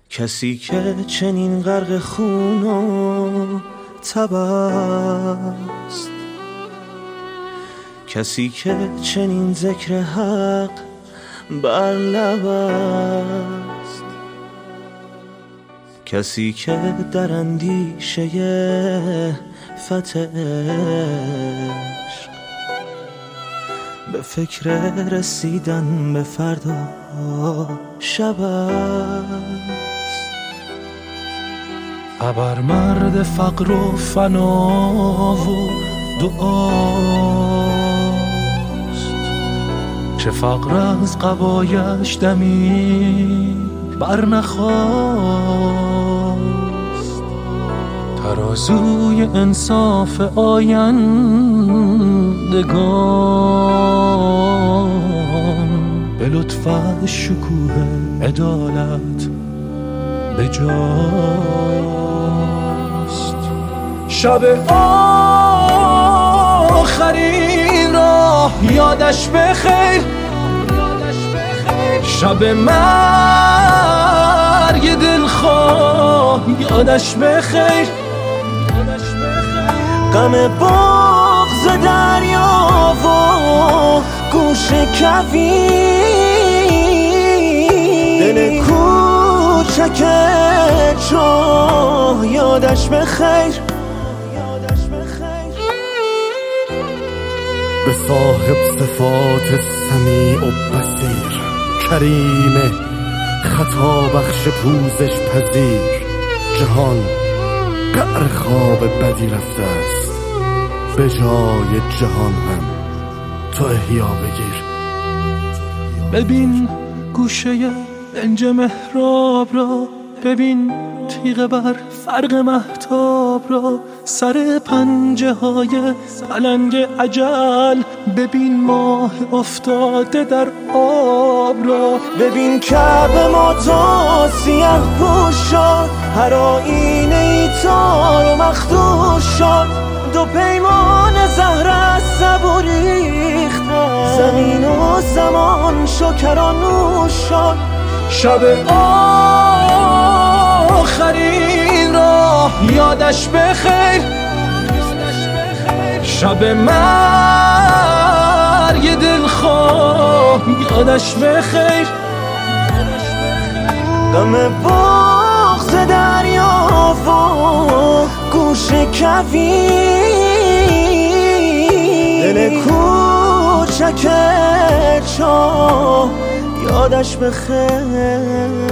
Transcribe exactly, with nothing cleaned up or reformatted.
کسی که چنین غرق خون و تب است، کسی که چنین ذکر حق بر لب است، کسی که در اندیشه فتح عشق به فکر رسیدن به فردا شب است. ابر مرد فقر و فنا و دعاست، چه فقر از قبایش دمی بر نخواست. ترازوی انصاف آیندگان به لطف شکوه عدالت به جاست. شب آخرین راه یادش بخیر، شب مرگ دلخواه یادش بخیر. غم بغض دریا و گوش کویر، دل کوچک چاه یادش بخیر. به صاحب صفات سمیع و بصیر، کریم خطا بخش پوزش پذیر، جهان قعر خواب بدی رفته است، به جای جهان هم تو احیا بگیر. ببین گوشه دنج محراب را، ببین تیغ بر فرق مهتاب را، سر پنجه های پلنگ اجل، ببین ماه افتاده در آب را. ببین کعبه ما تا سیه پوش شد، هر آینه ای تار و مخدوش شد، دو پیمان زهر از سبو ریختن، زمین و زمان شکرانوش شد. شب آخرین راه یادش بخیر، شب مرگ دلخواه یادش بخیر. غم بغض دریا و گوش کویر، دل کوچک چاه یادش بخیر.